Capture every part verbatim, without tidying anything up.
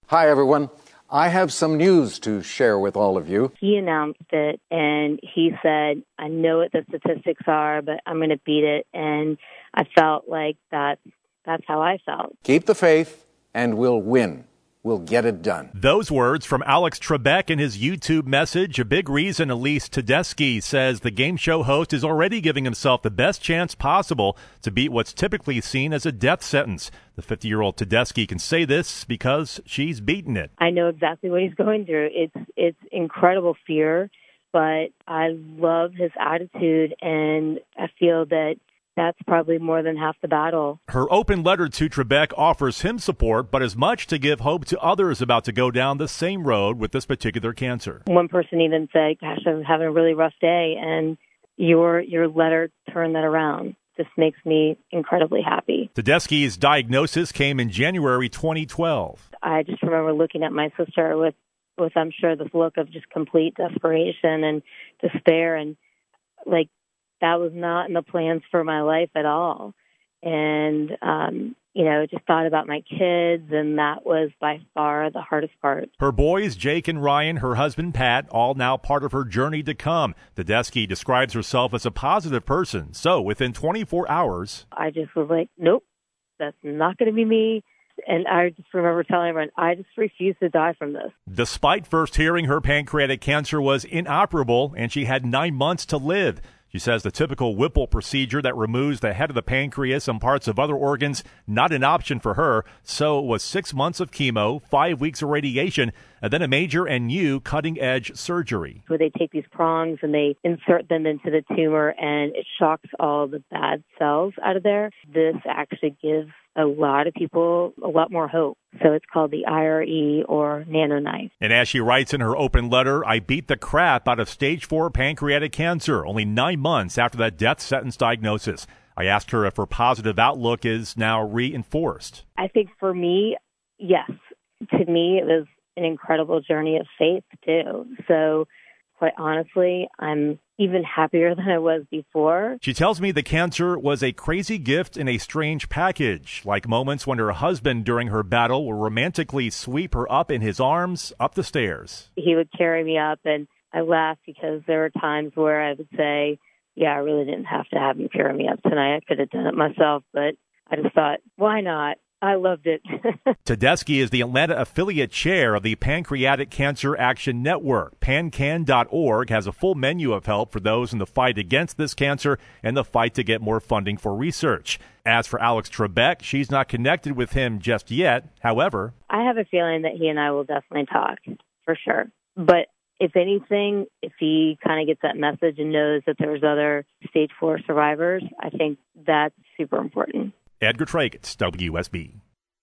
Hi, everyone. I have some news to share with all of you. He announced it, and he said, I know what the statistics are, but I'm going to beat it. And I felt like that, that's how I felt. Keep the faith, and we'll win. We'll get it done. Those words from Alex Trebek in his YouTube message. A big reason Elise Tedeschi says the game show host is already giving himself the best chance possible to beat what's typically seen as a death sentence. The fifty-year-old Tedeschi can say this because she's beaten it. I know exactly what he's going through. It's it's incredible fear, but I love his attitude, and I feel that that's probably more than half the battle. Her open letter to Trebek offers him support, but as much to give hope to others about to go down the same road with this particular cancer. One person even said, gosh, I'm having a really rough day, and your your letter turned that around. This makes me incredibly happy. Tedeschi's diagnosis came in January twenty twelve. I just remember looking at my sister with, with I'm sure, this look of just complete desperation and despair, and like, that was not in the plans for my life at all. And, um, you know, just thought about my kids, and that was by far the hardest part. Her boys, Jake and Ryan, her husband, Pat, all now part of her journey to come. Tedeschi describes herself as a positive person. So within twenty-four hours, I just was like, nope, that's not going to be me. And I just remember telling everyone, I just refuse to die from this. Despite first hearing her pancreatic cancer was inoperable and she had nine months to live. She says the typical Whipple procedure that removes the head of the pancreas and parts of other organs, not an option for her. So it was six months of chemo, five weeks of radiation, and then a major and new cutting-edge surgery. Where they take these prongs and they insert them into the tumor, and it shocks all the bad cells out of there. This actually gives a lot of people a lot more hope. So it's called the I R E, or NanoKnife. And as she writes in her open letter, I beat the crap out of stage four pancreatic cancer only nine months after that death sentence diagnosis. I asked her if her positive outlook is now reinforced. I think for me, yes. To me, it was an incredible journey of faith, too. So quite honestly, I'm even happier than I was before. She tells me the cancer was a crazy gift in a strange package, like moments when her husband during her battle would romantically sweep her up in his arms up the stairs. He would carry me up, and I laughed because there were times where I would say, yeah, I really didn't have to have him carry me up tonight. I could have done it myself, but I just thought, why not? I loved it. Tedeschi is the Atlanta affiliate chair of the Pancreatic Cancer Action Network. PanCan dot org has a full menu of help for those in the fight against this cancer and the fight to get more funding for research. As for Alex Trebek, she's not connected with him just yet. However, I have a feeling that he and I will definitely talk, for sure. But if anything, if he kind of gets that message and knows that there's other stage four survivors, I think that's super important. Edgar Tragans, W S B.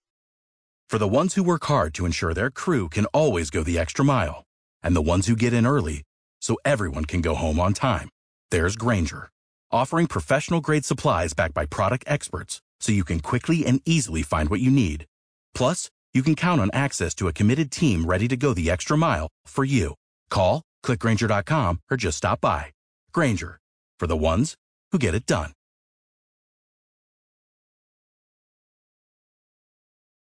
For the ones who work hard to ensure their crew can always go the extra mile, and the ones who get in early so everyone can go home on time, there's Grainger, offering professional-grade supplies backed by product experts so you can quickly and easily find what you need. Plus, you can count on access to a committed team ready to go the extra mile for you. Call, click Grainger dot com, or just stop by. Grainger, for the ones who get it done.